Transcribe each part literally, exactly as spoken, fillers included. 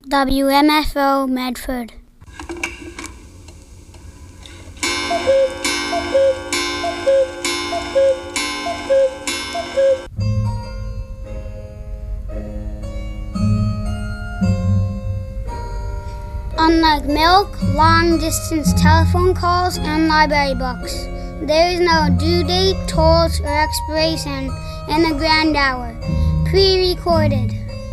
W M F O Medford. Unlike milk, long-distance telephone calls, and library books, there is no due date, tolls, or expiration in the grand hour. Pre-recorded.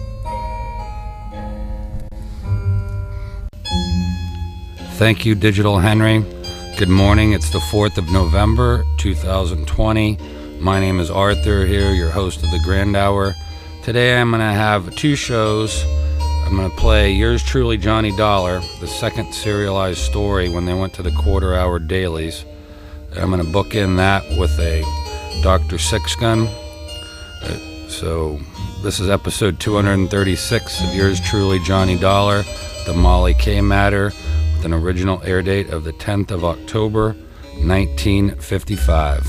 Thank you, Digital Henry. Good morning. It's the fourth of November, two thousand twenty. My name is Arthur here, your host of the Grand Hour. Today I'm going to have two shows. I'm going to play Yours Truly, Johnny Dollar, the second serialized story when they went to the quarter-hour dailies. I'm going to book in that with a Doctor Six Gun. Uh, so this is episode two hundred thirty-six of Yours Truly, Johnny Dollar, the Molly K Matter, with an original air date of the tenth of October, nineteen fifty-five.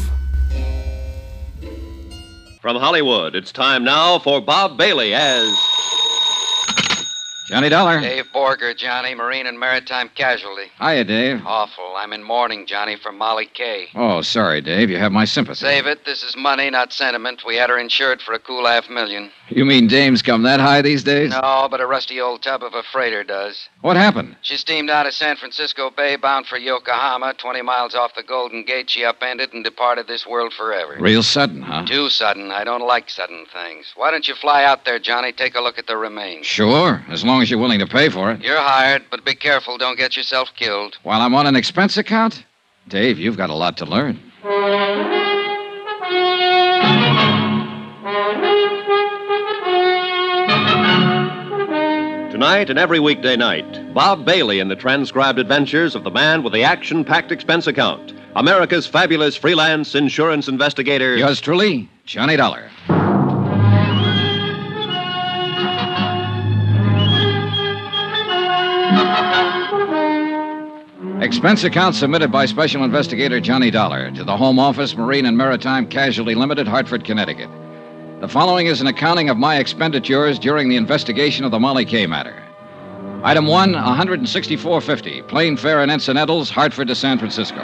From Hollywood, it's time now for Bob Bailey as Johnny Dollar. Dave Borger, Johnny, Marine and Maritime Casualty. Hiya, Dave. Awful. I'm in mourning, Johnny, for Molly Kay. Oh, sorry, Dave. You have my sympathy. Save it. This is money, not sentiment. We had her insured for a cool half million. You mean dames come that high these days? No, but a rusty old tub of a freighter does. What happened? She steamed out of San Francisco Bay, bound for Yokohama. Twenty miles off the Golden Gate, she upended and departed this world forever. Real sudden, huh? Too sudden. I don't like sudden things. Why don't you fly out there, Johnny? Take a look at the remains. Sure, as long as you're willing to pay for it. You're hired, but be careful. Don't get yourself killed. While I'm on an expense account? Dave, you've got a lot to learn. Tonight and every weekday night, Bob Bailey in the transcribed adventures of the man with the action-packed expense account, America's fabulous freelance insurance investigator. Yours truly, Johnny Dollar. Expense account submitted by Special Investigator Johnny Dollar to the Home Office, Marine and Maritime Casualty Limited, Hartford, Connecticut. The following is an accounting of my expenditures during the investigation of the Molly K matter. Item one, one hundred sixty-four dollars and fifty cents, plane fare and incidentals, Hartford to San Francisco.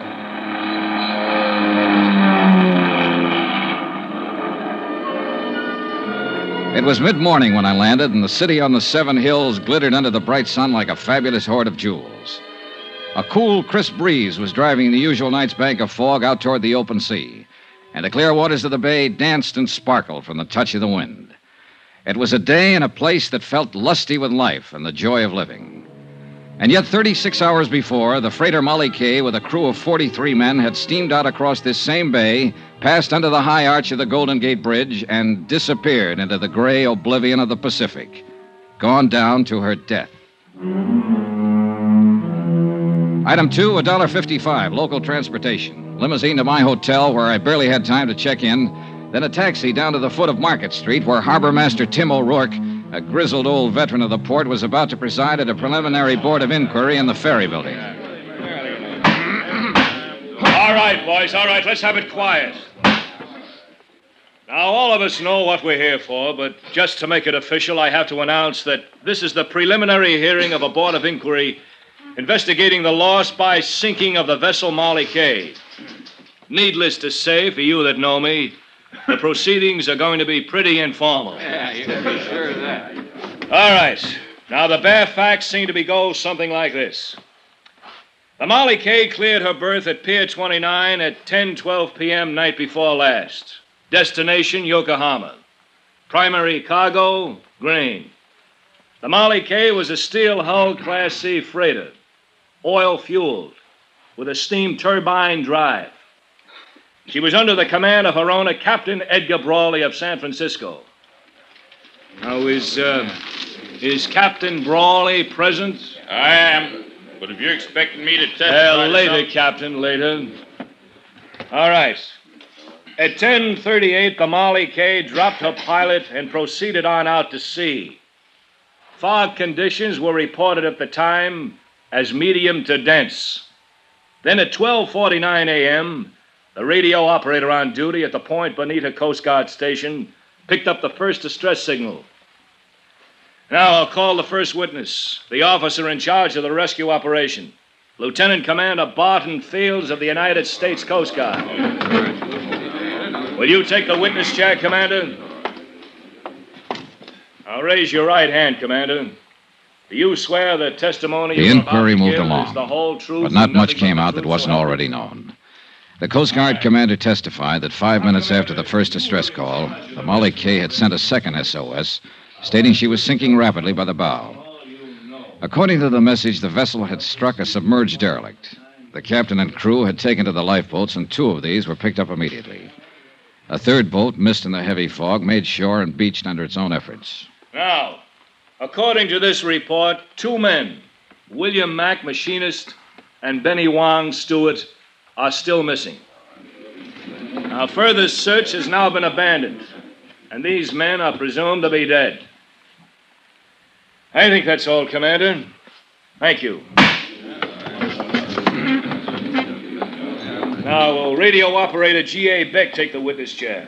It was mid-morning when I landed, and the city on the Seven Hills glittered under the bright sun like a fabulous hoard of jewels. A cool, crisp breeze was driving the usual night's bank of fog out toward the open sea, and the clear waters of the bay danced and sparkled from the touch of the wind. It was a day and a place that felt lusty with life and the joy of living. And yet thirty-six hours before, the freighter Molly K, with a crew of forty-three men, had steamed out across this same bay, passed under the high arch of the Golden Gate Bridge, and disappeared into the gray oblivion of the Pacific, gone down to her death. Item two, one dollar fifty-five, local transportation. Limousine to my hotel, where I barely had time to check in. Then a taxi down to the foot of Market Street, where Harbor Master Tim O'Rourke, a grizzled old veteran of the port, was about to preside at a preliminary board of inquiry in the ferry building. All right, boys, all right, let's have it quiet. Now, all of us know what we're here for, but just to make it official, I have to announce that this is the preliminary hearing of a board of inquiry investigating the loss by sinking of the vessel Molly K. Needless to say, for you that know me, the proceedings are going to be pretty informal. Yeah, you can be sure of that. All right. Now, the bare facts seem to be go something like this. The Molly K cleared her berth at Pier twenty-nine at ten twelve p.m. night before last. Destination, Yokohama. Primary cargo, grain. The Molly K was a steel-hulled Class C freighter, oil-fueled, with a steam turbine drive. She was under the command of her owner, Captain Edgar Brawley of San Francisco. Now, is, uh, is Captain Brawley present? I am, but if you're expecting me to testify... Uh, to later, something- Captain, later. All right. At ten thirty-eight, the Molly K dropped her pilot and proceeded on out to sea. Fog conditions were reported at the time as medium to dense. Then at twelve forty-nine a.m., the radio operator on duty at the Point Bonita Coast Guard station picked up the first distress signal. Now I'll call the first witness, the officer in charge of the rescue operation, Lieutenant Commander Barton Fields of the United States Coast Guard. Will you take the witness chair, Commander? Now raise your right hand, Commander. Do you swear the testimony The you're inquiry about to moved give along, is the whole truth but not and much nothing came but the out that truth, wasn't so help already known. The Coast Guard commander testified that five minutes after the first distress call, the Molly K had sent a second S O S, stating she was sinking rapidly by the bow. According to the message, the vessel had struck a submerged derelict. The captain and crew had taken to the lifeboats, and two of these were picked up immediately. A third boat, missed in the heavy fog, made shore and beached under its own efforts. Now, according to this report, two men, William Mack, machinist, and Benny Wong, steward, are still missing. Now, further search has now been abandoned, and these men are presumed to be dead. I think that's all, Commander. Thank you. Now, will radio operator G A. Beck take the witness chair?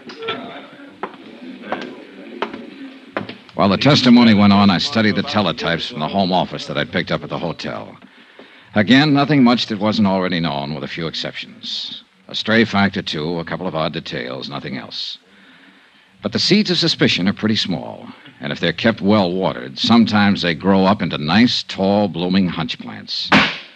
While the testimony went on, I studied the teletypes from the home office that I'd picked up at the hotel. Again, nothing much that wasn't already known, with a few exceptions. A stray fact or two, a couple of odd details, nothing else. But the seeds of suspicion are pretty small, and if they're kept well watered, sometimes they grow up into nice, tall, blooming hunch plants.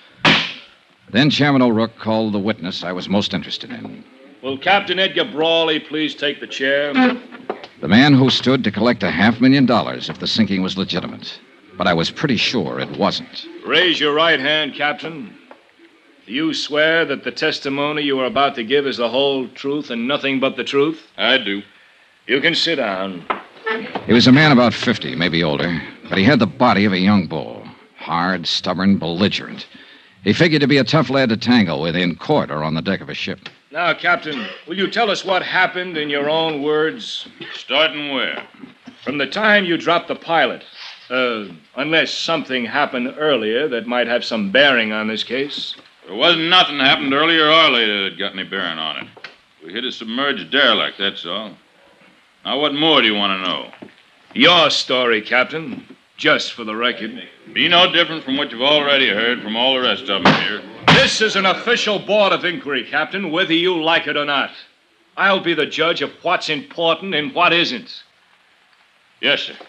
Then Chairman O'Rourke called the witness I was most interested in. Will Captain Edgar Brawley please take the chair? The man who stood to collect a half million dollars if the sinking was legitimate. But I was pretty sure it wasn't. Raise your right hand, Captain. Do you swear that the testimony you are about to give is the whole truth and nothing but the truth? I do. You can sit down. He was a man about fifty, maybe older, but he had the body of a young bull. Hard, stubborn, belligerent. He figured to be a tough lad to tangle with in court or on the deck of a ship. Now, Captain, will you tell us what happened in your own words? Starting where? From the time you dropped the pilot. Uh, unless something happened earlier that might have some bearing on this case. There wasn't nothing happened earlier or later that got any bearing on it. We hit a submerged derelict, that's all. Now, what more do you want to know? Your story, Captain. Just for the record. Be no different from what you've already heard from all the rest of them here. This is an official board of inquiry, Captain, whether you like it or not. I'll be the judge of what's important and what isn't. Yes, sir.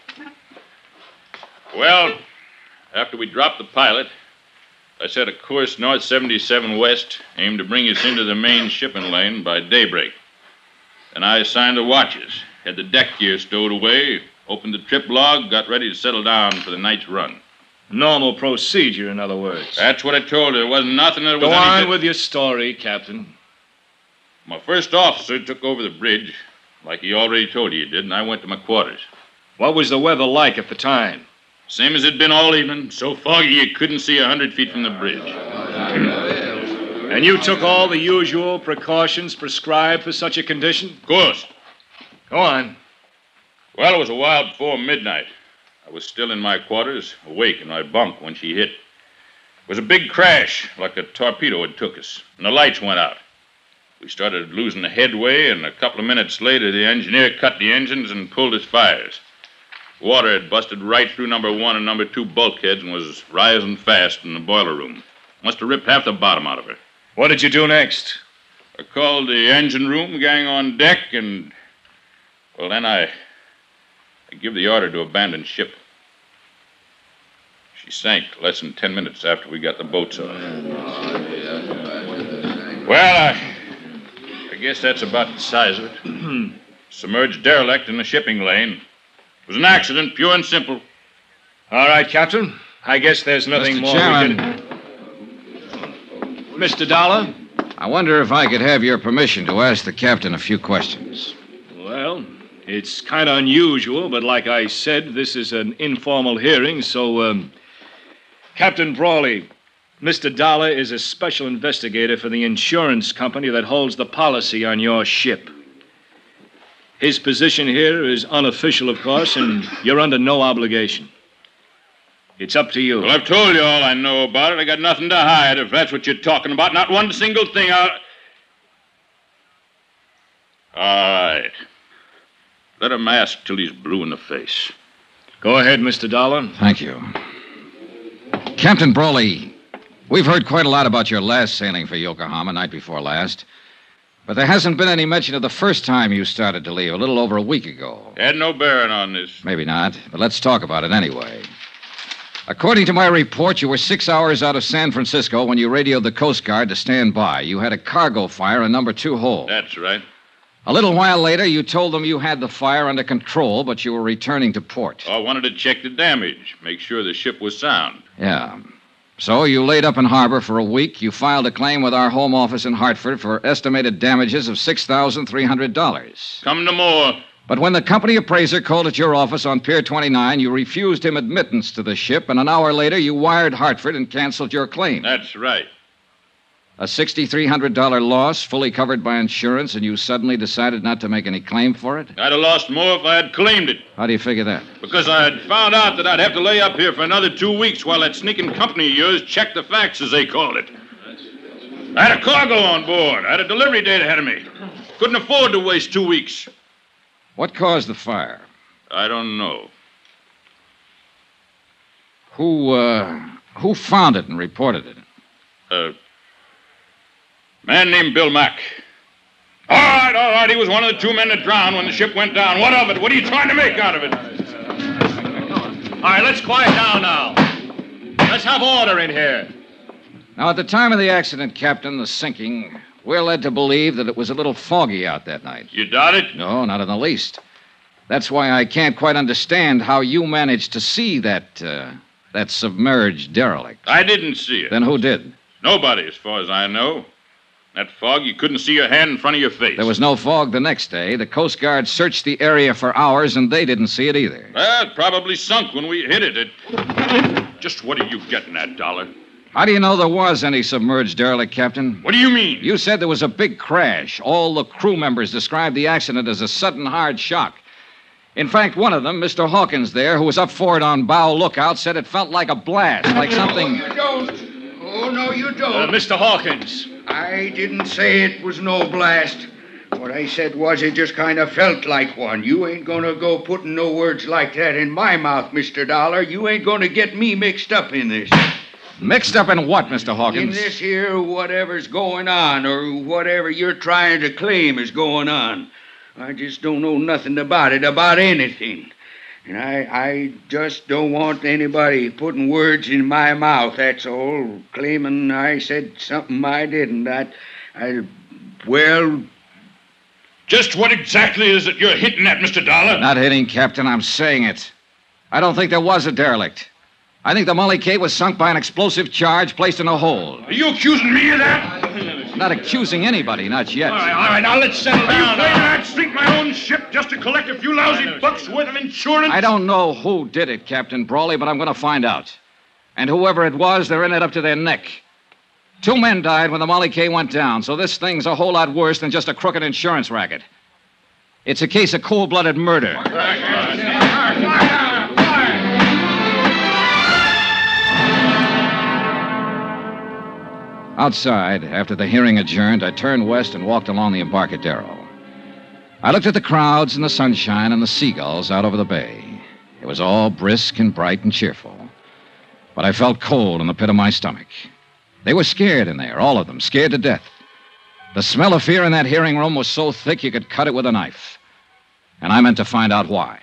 Well, after we dropped the pilot, I set a course north seventy-seven west, aimed to bring us into the main shipping lane by daybreak. Then I assigned the watches, had the deck gear stowed away, opened the trip log, got ready to settle down for the night's run. Normal procedure, in other words. That's what I told her. There wasn't nothing that was Go on anything... with your story, Captain. My first officer took over the bridge, like he already told you he did, and I went to my quarters. What was the weather like at the time? Same as it'd been all evening, so foggy you couldn't see a hundred feet from the bridge. And you took all the usual precautions prescribed for such a condition? Of course. Go on. Well, it was a while before midnight. I was still in my quarters, awake in my bunk when she hit. It was a big crash, like a torpedo had took us, and the lights went out. We started losing the headway, and a couple of minutes later, the engineer cut the engines and pulled his fires. Water had busted right through number one and number two bulkheads and was rising fast in the boiler room. Must have ripped half the bottom out of her. What did you do next? I called the engine room gang on deck, and... Well, then I... I give the order to abandon ship. She sank less than ten minutes after we got the boats off. Well, I... I guess that's about the size of it. Submerged derelict in the shipping lane. It was an accident, pure and simple. All right, Captain. I guess there's nothing Mister more Chairman. we can... Mister Dollar? I wonder if I could have your permission to ask the captain a few questions. Well, it's kind of unusual, but like I said, this is an informal hearing, so, um... Captain Brawley, Mister Dollar is a special investigator for the insurance company that holds the policy on your ship. His position here is unofficial, of course, and you're under no obligation. It's up to you. Well, I've told you all I know about it. I got nothing to hide, if that's what you're talking about. Not one single thing. I'll... All right. Let him ask till he's blue in the face. Go ahead, Mister Dollar. Thank you. Captain Brawley, we've heard quite a lot about your last sailing for Yokohama, night before last. But there hasn't been any mention of the first time you started to leave, a little over a week ago. Had no bearing on this. Maybe not, but let's talk about it anyway. According to my report, you were six hours out of San Francisco when you radioed the Coast Guard to stand by. You had a cargo fire in number two hold. That's right. A little while later, you told them you had the fire under control, but you were returning to port. I wanted to check the damage, make sure the ship was sound. Yeah. So you laid up in harbor for a week. You filed a claim with our home office in Hartford for estimated damages of six thousand three hundred dollars. Come no more. But when the company appraiser called at your office on Pier twenty-nine, you refused him admittance to the ship, and an hour later you wired Hartford and canceled your claim. That's right. A six thousand three hundred dollars loss, fully covered by insurance, and you suddenly decided not to make any claim for it? I'd have lost more if I had claimed it. How do you figure that? Because I had found out that I'd have to lay up here for another two weeks while that sneaking company of yours checked the facts, as they called it. I had a cargo on board. I had a delivery date ahead of me. Couldn't afford to waste two weeks. What caused the fire? I don't know. Who, uh, who found it and reported it? A man named Bill Mack. All right, all right. He was one of the two men that drowned when the ship went down. What of it? What are you trying to make out of it? All right, let's quiet down now. Let's have order in here. Now, at the time of the accident, Captain, the sinking, we're led to believe that it was a little foggy out that night. You doubt it? No, not in the least. That's why I can't quite understand how you managed to see that, uh, that submerged derelict. I didn't see it. Then who did? Nobody, as far as I know. That fog, you couldn't see your hand in front of your face. There was no fog the next day. The Coast Guard searched the area for hours, and they didn't see it either. Well, it probably sunk when we hit it. It... Just what are you getting at, Dollar? How do you know there was any submerged derelict, Captain? What do you mean? You said there was a big crash. All the crew members described the accident as a sudden hard shock. In fact, one of them, Mister Hawkins there, who was up forward on bow lookout, said it felt like a blast, like something... No, you don't. Oh, no, you don't. Uh, Mister Hawkins. I didn't say it was no blast. What I said was it just kind of felt like one. You ain't gonna go putting no words like that in my mouth, Mister Dollar. You ain't gonna get me mixed up in this. Mixed up in what, Mister Hawkins? In this here whatever's going on, or whatever you're trying to claim is going on. I just don't know nothing about it, about anything. And I, I just don't want anybody putting words in my mouth, that's all. Claiming I said something I didn't. I, I, well... Just what exactly is it you're hitting at, Mister Dollar? Not hitting, Captain. I'm saying it. I don't think there was a derelict. I think the Molly K was sunk by an explosive charge placed in a hold. Are you accusing me of that? I'm not accusing anybody, not yet. All right, all right, now let's settle down. Are you planning I'd sink my own ship just to collect a few lousy bucks worth of insurance? I don't know who did it, Captain Brawley, but I'm going to find out. And whoever it was, they're in it up to their neck. Two men died when the Molly K went down, so this thing's a whole lot worse than just a crooked insurance racket. It's a case of cold-blooded murder. Outside, after the hearing adjourned, I turned west and walked along the Embarcadero. I looked at the crowds and the sunshine and the seagulls out over the bay. It was all brisk and bright and cheerful. But I felt cold in the pit of my stomach. They were scared in there, all of them, scared to death. The smell of fear in that hearing room was so thick you could cut it with a knife. And I meant to find out why.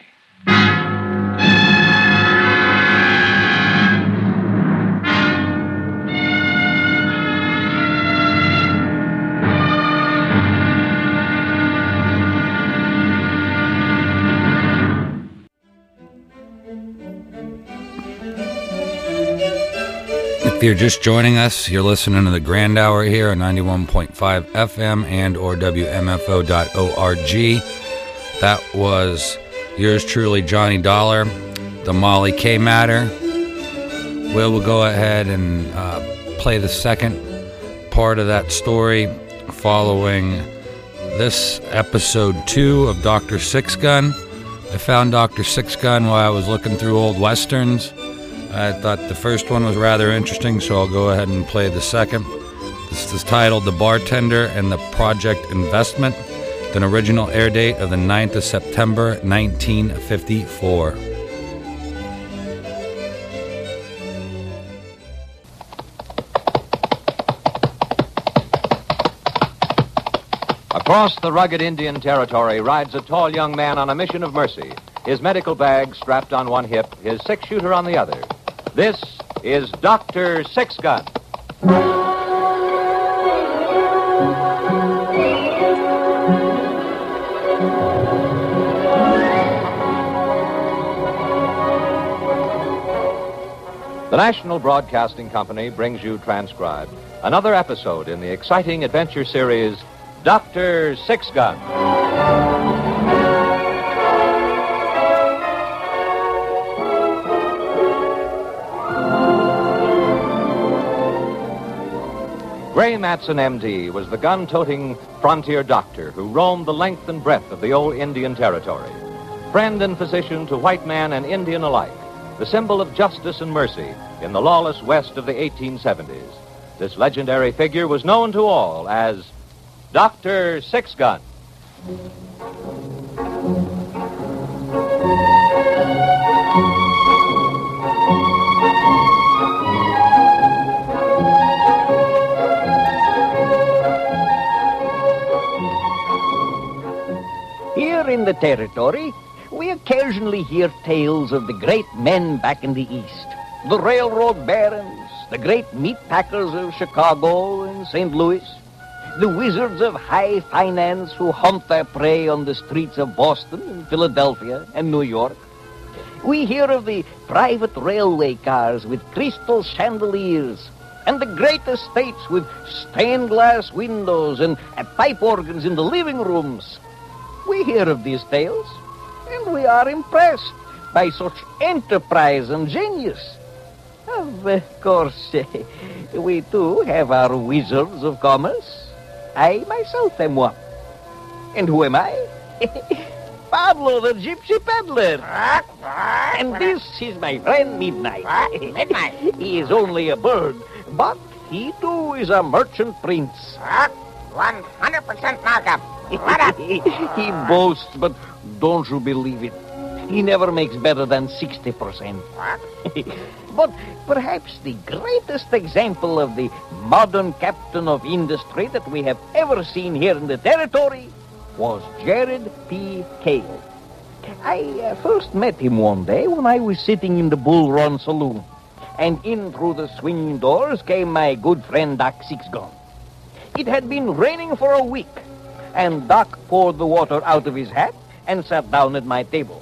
If you're just joining us, you're listening to the Grand Hour here on ninety-one point five F M and or W M F O dot org. That was yours truly, Johnny Dollar, the Molly K matter. Will will go ahead and uh, play the second part of that story following this episode two of Doctor Six Gun. I found Doctor Six Gun while I was looking through old westerns. I thought the first one was rather interesting, so I'll go ahead and play the second. This is titled The Bartender and the Project Investment, with an original air date of the ninth of September, nineteen fifty-four. Across the rugged Indian territory rides a tall young man on a mission of mercy, his medical bag strapped on one hip, his six-shooter on the other. This is Doctor Six Gun. The National Broadcasting Company brings you transcribed another episode in the exciting adventure series, Doctor Six Gun. Gray Matson, M D, was the gun-toting frontier doctor who roamed the length and breadth of the old Indian territory. Friend and physician to white man and Indian alike, the symbol of justice and mercy in the lawless West of the eighteen seventies. This legendary figure was known to all as Doctor Six Gun. Here in the territory, we occasionally hear tales of the great men back in the East. The railroad barons, the great meat packers of Chicago and Saint Louis, the wizards of high finance who hunt their prey on the streets of Boston and Philadelphia and New York. We hear of the private railway cars with crystal chandeliers and the great estates with stained glass windows and pipe organs in the living rooms. We hear of these tales, and we are impressed by such enterprise and genius. Of course, we too have our wizards of commerce. I myself am one. And who am I? Pablo, the gypsy peddler. And this is my friend Midnight. Midnight. He is only a bird, but he too is a merchant prince. one hundred percent markup. He boasts, but don't you believe it? He never makes better than sixty percent. But perhaps the greatest example of the modern captain of industry that we have ever seen here in the territory was Jared P. Cale. I uh, first met him one day when I was sitting in the Bull Run Saloon, and in through the swinging doors came my good friend Doc Six Gun. It had been raining for a week, and Doc poured the water out of his hat and sat down at my table.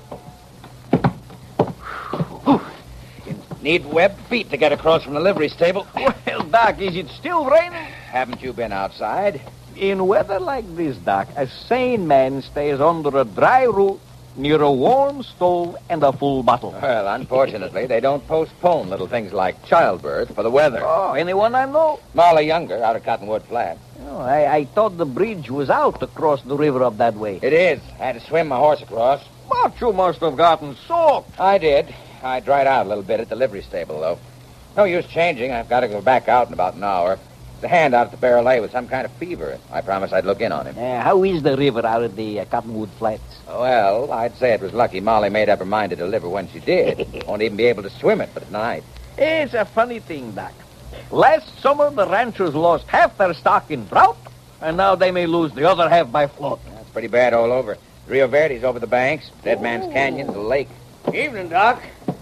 Need webbed feet to get across from the livery stable. Well, Doc, is it still raining? Haven't you been outside? In weather like this, Doc, a sane man stays under a dry roof near a warm stove and a full bottle. Well, unfortunately, they don't postpone little things like childbirth for the weather. Oh, anyone I know? Molly Younger, out of Cottonwood Flat. Oh, I, I thought the bridge was out across the river up that way. It is. I had to swim my horse across. But you must have gotten soaked. I did. I dried out a little bit at the livery stable, though. No use changing. I've got to go back out in about an hour. The hand out at the Barrel A with some kind of fever. I promised I'd look in on him. Uh, how is the river out at the uh, Cottonwood Flats? Well, I'd say it was lucky Molly made up her mind to deliver when she did. Won't even be able to swim it, but at night. It's a funny thing, Doc. Last summer, the ranchers lost half their stock in drought, and now they may lose the other half by flood. That's pretty bad all over. Rio Verde's over the banks. Dead Man's Canyon, the lake. Evening, Doc.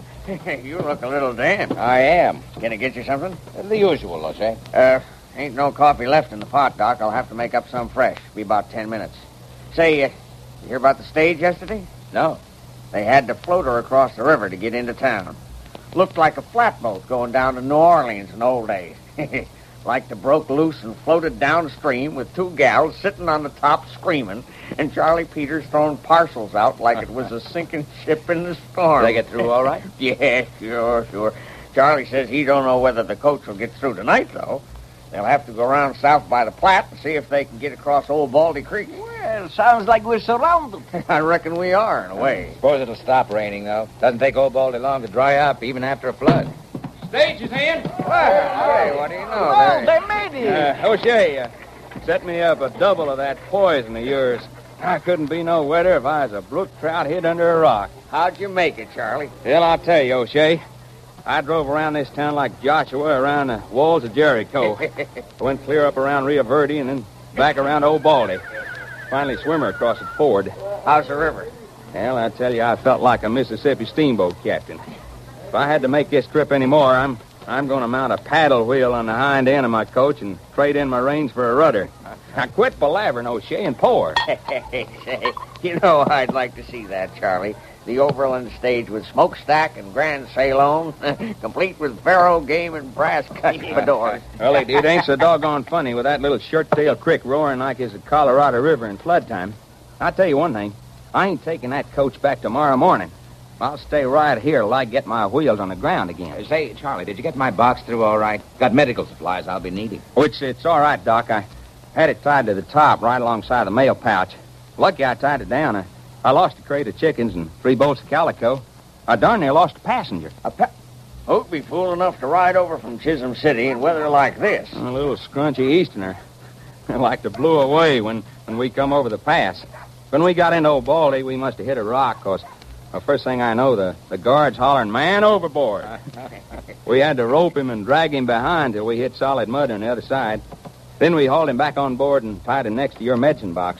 You look a little damp. I am. Can I get you something? The usual, O'Shea. Uh, ain't no coffee left in the pot, Doc. I'll have to make up some fresh. Be about ten minutes. Say, uh, you hear about the stage yesterday? No. They had to float her across the river to get into town. Looked like a flatboat going down to New Orleans in old days. Like to broke loose and floated downstream with two gals sitting on the top screaming, and Charlie Peters throwing parcels out like it was a sinking ship in the storm. Did they get through all right? Yeah, sure, sure. Charlie says he don't know whether the coach will get through tonight, though. They'll have to go around south by the Platte and see if they can get across Old Baldy Creek. Well, sounds like we're surrounded. I reckon we are, in a way. Suppose it'll stop raining, though. Doesn't take Old Baldy long to dry up, even after a flood. Stage is in. Well, hey, what do you know? Oh, they made it. Uh, O'Shea, uh, set me up a double of that poison of yours. I couldn't be no wetter if I was a brook trout hid under a rock. How'd you make it, Charlie? Well, I'll tell you, O'Shea. I drove around this town like Joshua around the walls of Jericho. Went clear up around Rio Verde and then back around Old Baldy. finally swimmer across at Ford. How's the river? Well, I tell you, I felt like a Mississippi steamboat captain. If I had to make this trip anymore, I'm I'm going to mount a paddle wheel on the hind end of my coach and trade in my reins for a rudder. Now, quit palavering, O'Shea, and pour. Say, you know, I'd like to see that, Charlie. The Overland stage with smokestack and grand salon, complete with faro game and brass cut fedoras. Well, it, it ain't so doggone funny with that little short-tailed creek roaring like it's the Colorado River in flood time. I'll tell you one thing. I ain't taking that coach back tomorrow morning. I'll stay right here till I get my wheels on the ground again. Say, Charlie, did you get my box through all right? Got medical supplies I'll be needing. Oh, it's, it's all right, Doc. I had it tied to the top right alongside the mail pouch. Lucky I tied it down. I, I lost a crate of chickens and three bolts of calico. I darn near lost a passenger. A pa- Who'd be fool enough to ride over from Chisholm City in weather like this? A little scrunchy Easterner. Like to blew away when, when we come over the pass. When we got into Old Baldy, we must have hit a rock, because the first thing I know, the, the guard's hollering, "Man overboard." We had to rope him and drag him behind till we hit solid mud on the other side. Then we hauled him back on board and tied him next to your medicine box.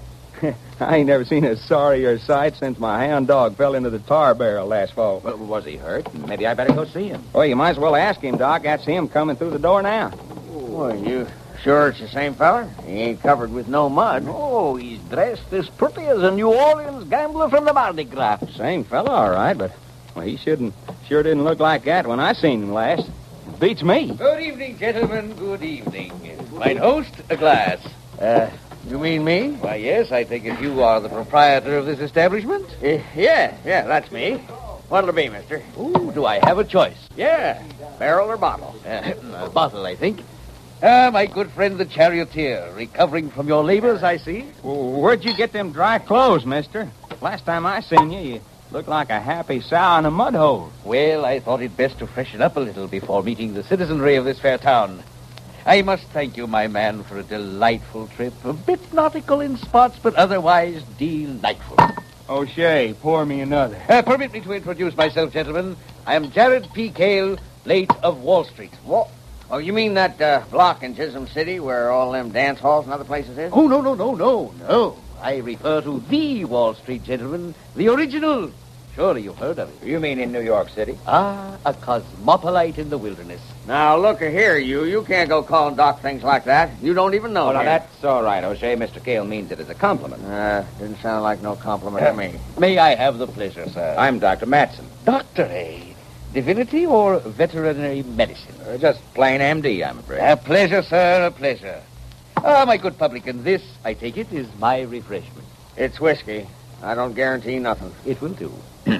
I ain't never seen a sorrier sight since my hound dog fell into the tar barrel last fall. Well, was he hurt? Maybe I better go see him. Well, you might as well ask him, Doc. That's him coming through the door now. Well, you sure it's the same fella? He ain't covered with no mud. Oh, he's dressed as pretty as a New Orleans gambler from the Mardi Gras. Same fella, all right, but well, he shouldn't sure didn't look like that when I seen him last. Beats me. Good evening, gentlemen. Good evening. Mine host, a glass. Uh, you mean me? Why, yes, I take it you are the proprietor of this establishment? Uh, yeah, yeah, that's me. What'll it be, mister? Ooh, do I have a choice? Yeah, barrel or bottle? Uh, a bottle, I think. Ah, my good friend, the charioteer, recovering from your labors, I see. Well, where'd you get them dry clothes, mister? Last time I seen you, you looked like a happy sow in a mud hole. Well, I thought it best to freshen up a little before meeting the citizenry of this fair town. I must thank you, my man, for a delightful trip. A bit nautical in spots, but otherwise delightful. O'Shea, pour me another. Uh, permit me to introduce myself, gentlemen. I am Jared P. Cale, late of Wall Street. What? Oh, you mean that uh, block in Chisholm City where all them dance halls and other places is? Oh, no, no, no, no, no. I refer to the Wall Street, gentlemen. The original. Surely you've heard of it. You mean in New York City? Ah, a cosmopolite in the wilderness. Now, look here, you. You can't go calling Doc things like that. You don't even know Oh, now, him. that's all right, O'Shea. Mister Cale means it as a compliment. Uh, didn't sound like no compliment to me. May I have the pleasure, sir? I'm Doctor Matson. Doctor, eh? Divinity or veterinary medicine? Uh, just plain M D, I'm afraid. A pleasure, sir, a pleasure. Ah, my good publican, this, I take it, is my refreshment. It's whiskey. I don't guarantee nothing. It will do.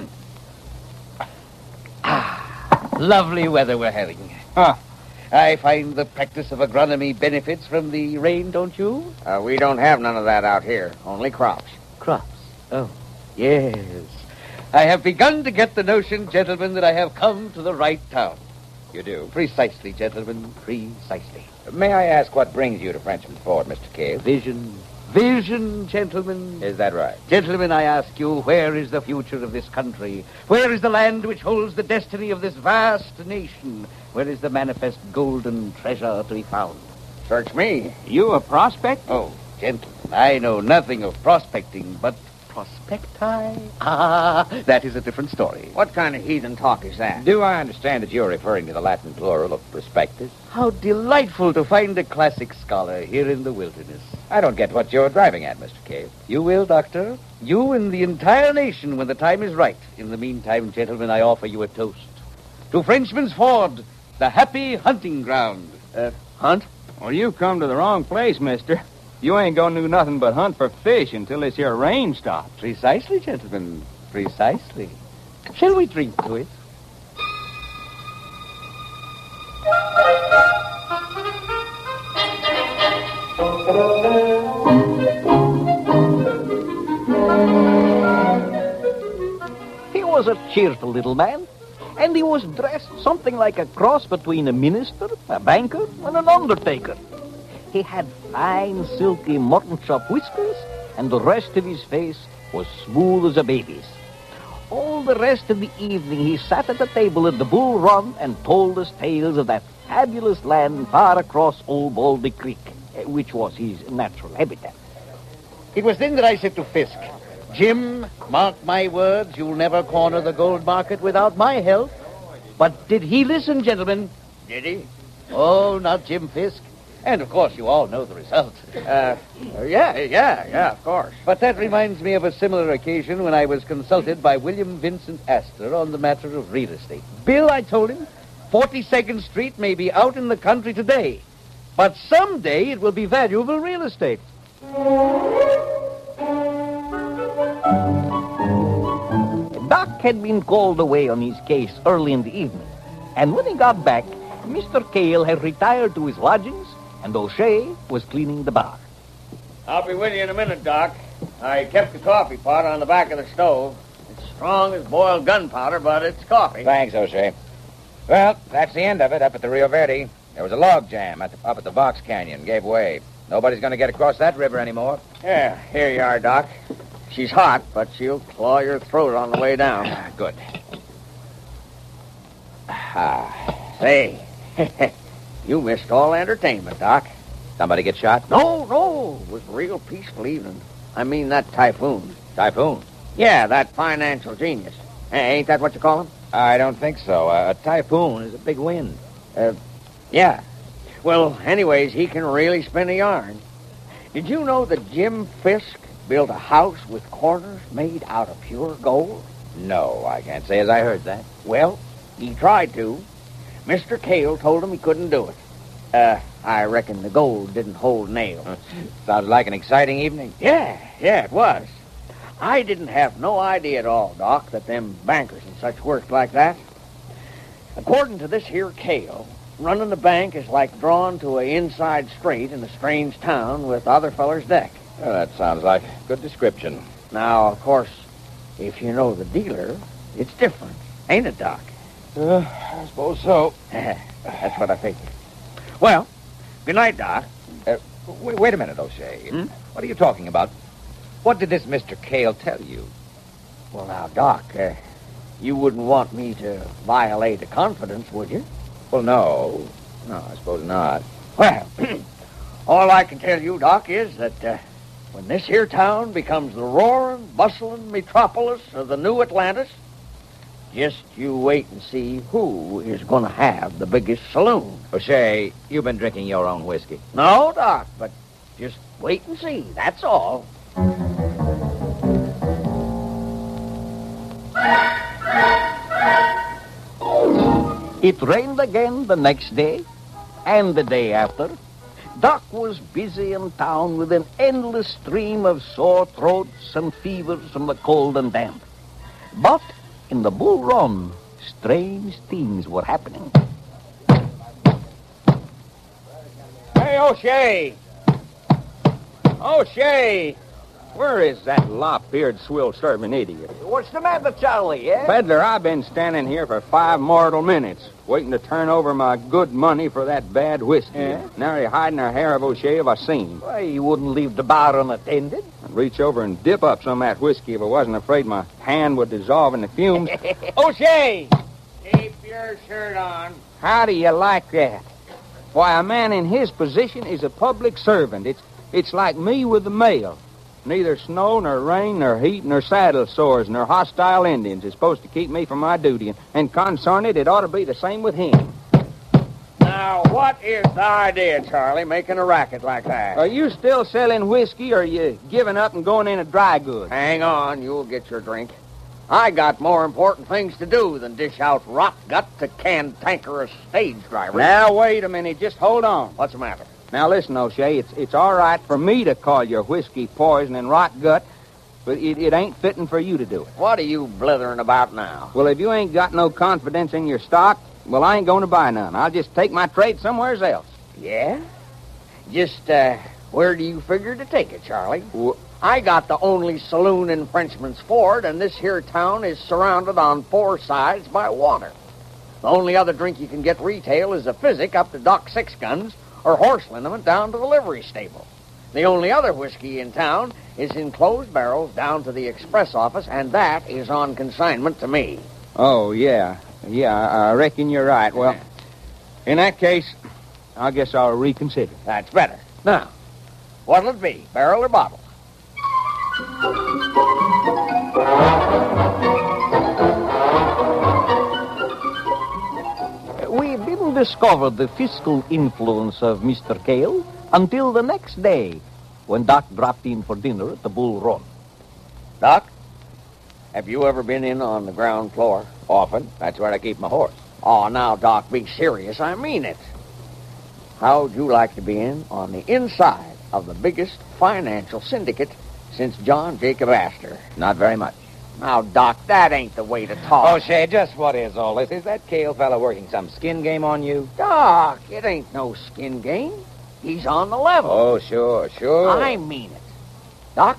Ah, lovely weather we're having. Huh. I find the practice of agronomy benefits from the rain, don't you? Uh, we don't have none of that out here. Only crops. Crops. Oh, yes. I have begun to get the notion, gentlemen, that I have come to the right town. You do? Precisely, gentlemen, precisely. May I ask what brings you to Frenchman Ford, Mister Cale? Vision. Vision, gentlemen. Is that right? Gentlemen, I ask you, where is the future of this country? Where is the land which holds the destiny of this vast nation? Where is the manifest golden treasure to be found? Search me. You a prospect? Oh, gentlemen, I know nothing of prospecting, but prospecti? Ah, that is a different story. What kind of heathen talk is that? Do I understand that you're referring to the Latin plural of prospectus? How delightful to find a classic scholar here in the wilderness. I don't get what you're driving at, Mister Cale. You will, Doctor. You and the entire nation when the time is right. In the meantime, gentlemen, I offer you a toast. To Frenchman's Ford, the happy hunting ground. Uh, hunt? Well, you've come to the wrong place, mister. You ain't gonna do nothing but hunt for fish until this here rain stops. Precisely, gentlemen. Precisely. Shall we drink to it? He was a cheerful little man, and he was dressed something like a cross between a minister, a banker, and an undertaker. He had fine, silky mutton chop whiskers, and the rest of his face was smooth as a baby's. All the rest of the evening he sat at the table at the Bull Run and told us tales of that fabulous land far across Old Baldy Creek, which was his natural habitat. It was then that I said to Fisk, Jim, mark my words, you'll never corner the gold market without my help. But did he listen, gentlemen? Did he? Oh, not Jim Fisk. And, of course, you all know the result. Uh, yeah, yeah, yeah, of course. But that reminds me of a similar occasion when I was consulted by William Vincent Astor on the matter of real estate. Bill, I told him, forty-second Street may be out in the country today, but someday it will be valuable real estate. Doc had been called away on his case early in the evening, and when he got back, Mister Cale had retired to his lodgings, and O'Shea was cleaning the bar. I'll be with you in a minute, Doc. I kept the coffee pot on the back of the stove. It's strong as boiled gunpowder, but it's coffee. Thanks, O'Shea. Well, that's the end of it up at the Rio Verde. There was a log jam at the, up at the Vox Canyon. Gave way. Nobody's going to get across that river anymore. Yeah, here you are, Doc. She's hot, but she'll claw your throat on the way down. Good. Ah. Say, you missed all entertainment, Doc. Somebody get shot? No, no. It was a real peaceful evening. I mean that typhoon. Typhoon? Yeah, that financial genius. Hey, ain't that what you call him? I don't think so. Uh, a typhoon is a big wind. Uh, yeah. Well, anyways, he can really spin a yarn. Did you know that Jim Fisk built a house with corners made out of pure gold? No, I can't say as I heard that. Well, he tried to. Mister Cale told him he couldn't do it. Uh, I reckon the gold didn't hold nails. Sounds like an exciting evening. Yeah, yeah, it was. I didn't have no idea at all, Doc, that them bankers and such worked like that. According to this here Cale, running the bank is like drawn to a inside straight in a strange town with other fellers' deck. Well, that sounds like a good description. Now, of course, if you know the dealer, it's different. Ain't it, Doc? Uh, I suppose so. That's what I figured. Well, good night, Doc. Uh, wait, wait a minute, O'Shea. Hmm? What are you talking about? What did this Mister Cale tell you? Well, now, Doc, uh, you wouldn't want me to violate a confidence, would you? Well, no. No, I suppose not. Well, all I can tell you, Doc, is that uh, when this here town becomes the roaring, bustling metropolis of the new Atlantis, just you wait and see who is going to have the biggest saloon. O'Shea, you've been drinking your own whiskey. No, Doc, but just wait and see, that's all. It rained again the next day, and the day after. Doc was busy in town with an endless stream of sore throats and fevers from the cold and damp. But in the Bull Run, strange things were happening. Hey, O'Shea! O'Shea! Where is that lop-eared, swill-serving idiot? What's the matter, Charlie, eh? Peddler, I've been standing here for five mortal minutes, waiting to turn over my good money for that bad whiskey. Yeah? Nary hiding her hair of O'Shea if I seen. Why, you wouldn't leave the bar unattended? I'd reach over and dip up some of that whiskey if I wasn't afraid my hand would dissolve in the fumes. O'Shea! Keep your shirt on. How do you like that? Why, a man in his position is a public servant. It's, it's like me with the mail. Neither snow, nor rain, nor heat, nor saddle sores, nor hostile Indians is supposed to keep me from my duty. And, and concern it, it ought to be the same with him. Now, what is the idea, Charlie, making a racket like that? Are you still selling whiskey, or are you giving up and going into dry goods? Hang on, you'll get your drink. I got more important things to do than dish out rot gut to cantankerous stage drivers. Now, wait a minute. Just hold on. What's the matter? Now, listen, O'Shea, it's it's all right for me to call your whiskey poison and rot gut, but it, it ain't fitting for you to do it. What are you blithering about now? Well, if you ain't got no confidence in your stock, well, I ain't going to buy none. I'll just take my trade somewhere else. Yeah? Just, uh, where do you figure to take it, Charlie? Wh- I got the only saloon in Frenchman's Ford, and this here town is surrounded on four sides by water. The only other drink you can get retail is a physic up to Doc Six Guns, or horse liniment down to the livery stable. The only other whiskey in town is in closed barrels down to the express office, and that is on consignment to me. Oh, yeah. Yeah, I, I reckon you're right. Well, Yeah. in that case, I guess I'll reconsider. That's better. Now, what'll it be, barrel or bottle? We didn't discover the fiscal influence of Mister Cale until the next day, when Doc dropped in for dinner at the Bull Run. Doc, have you ever been in on the ground floor? Often. That's where I keep my horse. Oh, now, Doc, be serious. I mean it. How'd you like to be in on the inside of the biggest financial syndicate since John Jacob Astor? Not very much. Now, Doc, that ain't the way to talk. O'Shea, just what is all this? Is that Cale fella working some skin game on you? Doc, it ain't no skin game. He's on the level. Oh, sure, sure. I mean it. Doc,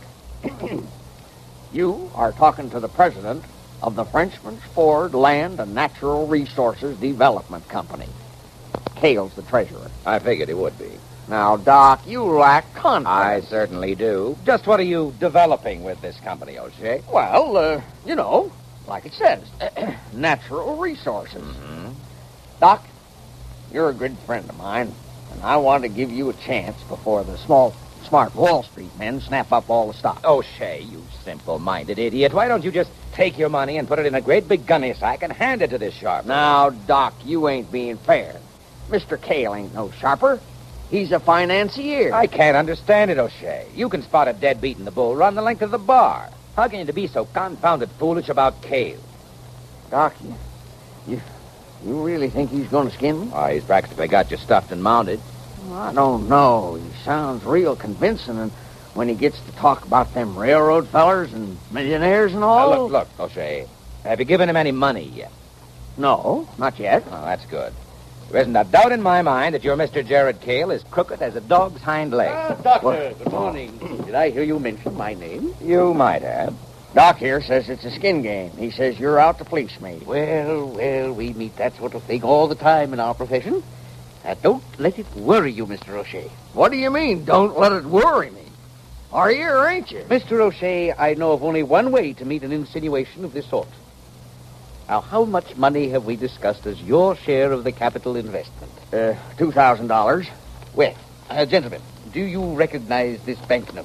you are talking to the president of the Frenchman's Ford Land and Natural Resources Development Company. Cale's the treasurer. I figured he would be. Now, Doc, you lack confidence. I certainly do. Just what are you developing with this company, O'Shea? Well, uh, you know, like it says, natural resources. Mm-hmm. Doc, you're a good friend of mine, and I want to give you a chance before the small, smart Wall Street men snap up all the stock. O'Shea, you simple-minded idiot. Why don't you just take your money and put it in a great big gunny sack and hand it to this sharper? Now, Doc, you ain't being fair. Mister Cale ain't no sharper. He's a financier. I can't understand it, O'Shea. You can spot a deadbeat in the bull run the length of the bar. How can you be so confounded foolish about Cale? Doc, you, you, you really think he's going to skin me? Oh, he's practically got you stuffed and mounted. Well, I don't know. He sounds real convincing, and when he gets to talk about them railroad fellers and millionaires and all... Now, look, look, O'Shea. Have you given him any money yet? No, not yet. Oh, that's good. There isn't a doubt in my mind that your Mister Jared Cale is crooked as a dog's hind leg. Ah, Doctor, what? Good morning. Did I hear you mention my name? You might have. Doc here says it's a skin game. He says you're out to fleece me. Well, well, we meet that sort of thing all the time in our profession. Now, don't let it worry you, Mister O'Shea. What do you mean, don't let it worry me? Are you or ain't you? Mister O'Shea, I know of only one way to meet an insinuation of this sort. Now, how much money have we discussed as your share of the capital investment? Uh, two thousand dollars. Well, uh, gentlemen, do you recognize this banknote?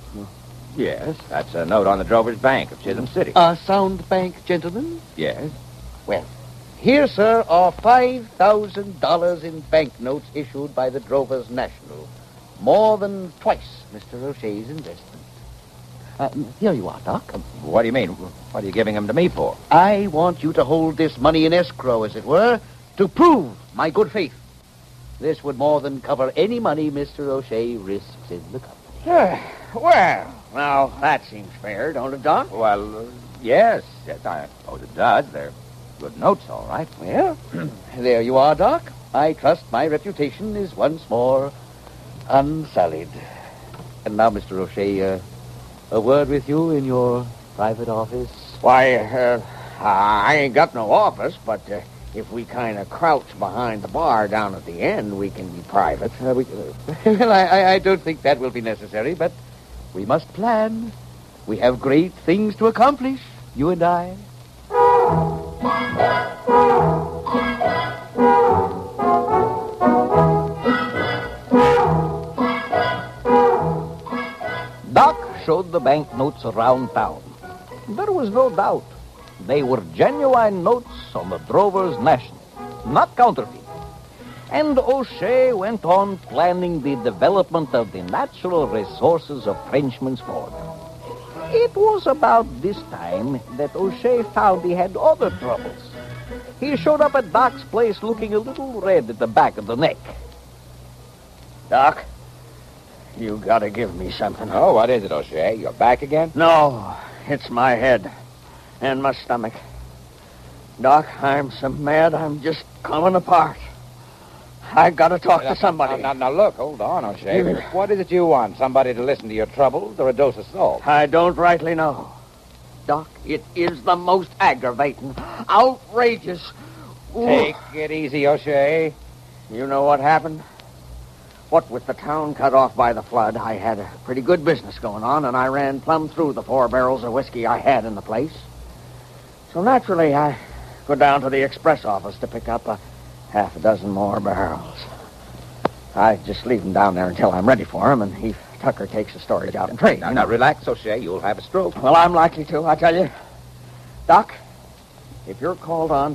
Yes, that's a note on the Drover's Bank of Chisholm City. A sound bank, gentlemen? Yes. Well, here, sir, are five thousand dollars in banknotes issued by the Drovers National. More than twice Mister O'Shea's investment. Uh, here you are, Doc. What do you mean? What are you giving them to me for? I want you to hold this money in escrow, as it were, to prove my good faith. This would more than cover any money Mister O'Shea risks in the company. Well, now, that seems fair, don't it, Doc? Well, uh, yes. Yes, I suppose it does. They're good notes, all right. Well, there you are, Doc. I trust my reputation is once more unsullied. And now, Mister O'Shea, uh, a word with you in your private office? Why, uh, I ain't got no office, but uh, if we kind of crouch behind the bar down at the end, we can be private. Uh, we, uh, well, I, I don't think that will be necessary, but we must plan. We have great things to accomplish, you and I. Doc showed the banknotes around town. There was no doubt. They were genuine notes on the Drovers National, not counterfeit. And O'Shea went on planning the development of the natural resources of Frenchman's Ford. It was about this time that O'Shea found he had other troubles. He showed up at Doc's place looking a little red at the back of the neck. Doc, you gotta give me something. Oh, what is it, O'Shea? You're back again? No, it's my head and my stomach. Doc, I'm so mad I'm just coming apart. I gotta talk now, to somebody. Now, now, now, look, hold on, O'Shea. What is it you want? Somebody to listen to your troubles or a dose of salt? I don't rightly know. Doc, it is the most aggravating, outrageous... Take it easy, O'Shea. You know what happened? What with the town cut off by the flood, I had a pretty good business going on, and I ran plumb through the four barrels of whiskey I had in the place. So naturally, I go down to the express office to pick up a half a dozen more barrels. I just leave them down there until I'm ready for them, and he, Tucker takes the storage out and trade. Now, now, relax, O'Shea. You'll have a stroke. Well, I'm likely to, I tell you. Doc, if you're called on to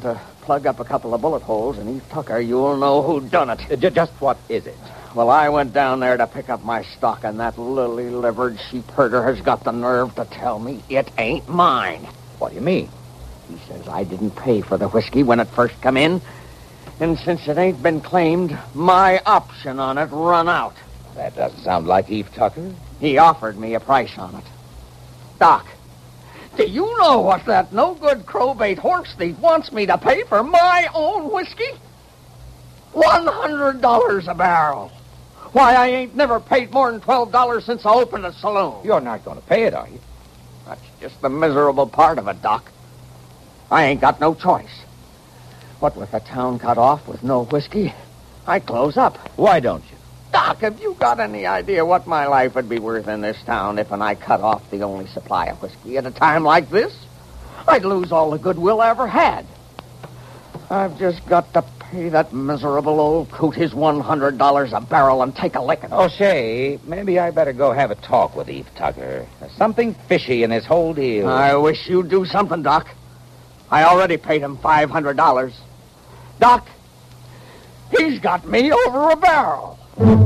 plug up a couple of bullet holes in Eve Tucker, you'll know who done it. Uh, just what is it? Well, I went down there to pick up my stock, and that lily-livered sheep herder has got the nerve to tell me it ain't mine. What do you mean? He says I didn't pay for the whiskey when it first come in, and since it ain't been claimed, my option on it run out. That doesn't sound like Eve Tucker. He offered me a price on it. Doc, do you know what that no-good crowbait horse thief wants me to pay for my own whiskey? One hundred dollars a barrel. Why, I ain't never paid more than twelve dollars since I opened a saloon. You're not going to pay it, are you? That's just the miserable part of it, Doc. I ain't got no choice. What with the town cut off with no whiskey, I close up. Why don't you? Doc, have you got any idea what my life would be worth in this town if and I cut off the only supply of whiskey at a time like this? I'd lose all the goodwill I ever had. I've just got to pay that miserable old coot his one hundred dollars a barrel and take a licking. O'Shea, maybe I better go have a talk with Eve Tucker. There's something fishy in this whole deal. I wish you'd do something, Doc. I already paid him five hundred dollars. Doc, he's got me over a barrel.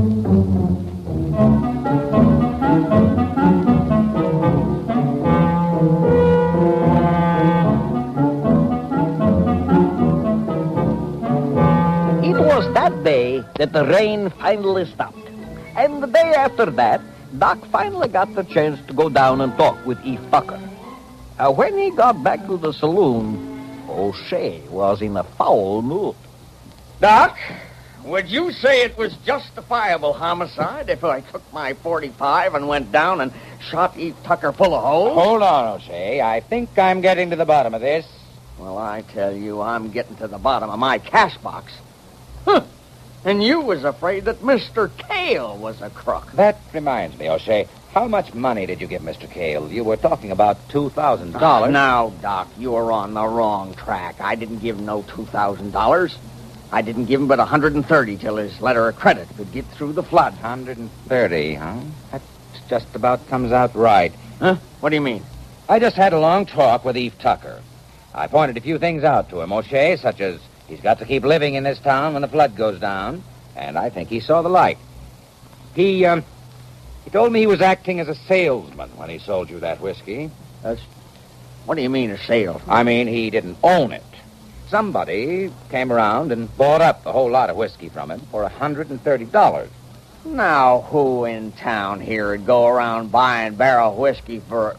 It was that day that the rain finally stopped. And the day after that, Doc finally got the chance to go down and talk with Eve Tucker. Uh, when he got back to the saloon, O'Shea was in a foul mood. Doc, would you say it was justifiable homicide if I took my forty-five and went down and shot Eve Tucker full of holes? Hold on, O'Shea. I think I'm getting to the bottom of this. Well, I tell you, I'm getting to the bottom of my cash box. Huh. And you was afraid that Mister Cale was a crook. That reminds me, O'Shea. How much money did you give Mister Cale? You were talking about two thousand dollars. Uh, now, Doc, you were on the wrong track. I didn't give him no two thousand dollars. I didn't give him but one hundred thirty till his letter of credit could get through the flood. one hundred thirty, huh? That just about comes out right. Huh? What do you mean? I just had a long talk with Eve Tucker. I pointed a few things out to him, O'Shea, such as he's got to keep living in this town when the flood goes down, and I think he saw the light. He, um, he told me he was acting as a salesman when he sold you that whiskey. That's... What do you mean, a salesman? I mean, he didn't own it. Somebody came around and bought up a whole lot of whiskey from him for one hundred thirty dollars. Now, who in town here would go around buying barrel whiskey for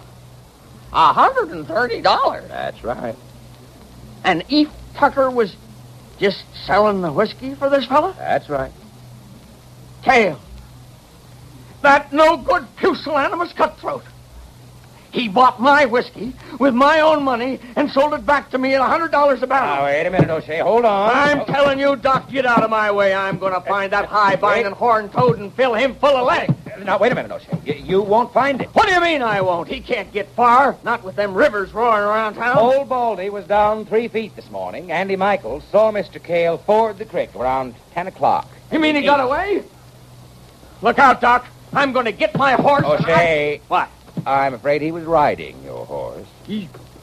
one hundred thirty dollars? That's right. And Eve Tucker was just selling the whiskey for this fella? That's right. Cale, that no-good pusillanimous cutthroat. He bought my whiskey with my own money and sold it back to me at one hundred dollars a barrel. Now, wait a minute, O'Shea. Hold on. I'm telling you, Doc, get out of my way. I'm going to find that high-binding horn toad and fill him full of lead. Now, wait a minute, O'Shea. You, you won't find it. What do you mean I won't? He can't get far, not with them rivers roaring around town. Old Baldy was down three feet this morning. Andy Michaels saw Mister Cale ford the creek around ten o'clock. You mean he got away? Look out, Doc. I'm going to get my horse. O'Shea. I... What? I'm afraid he was riding your horse. He...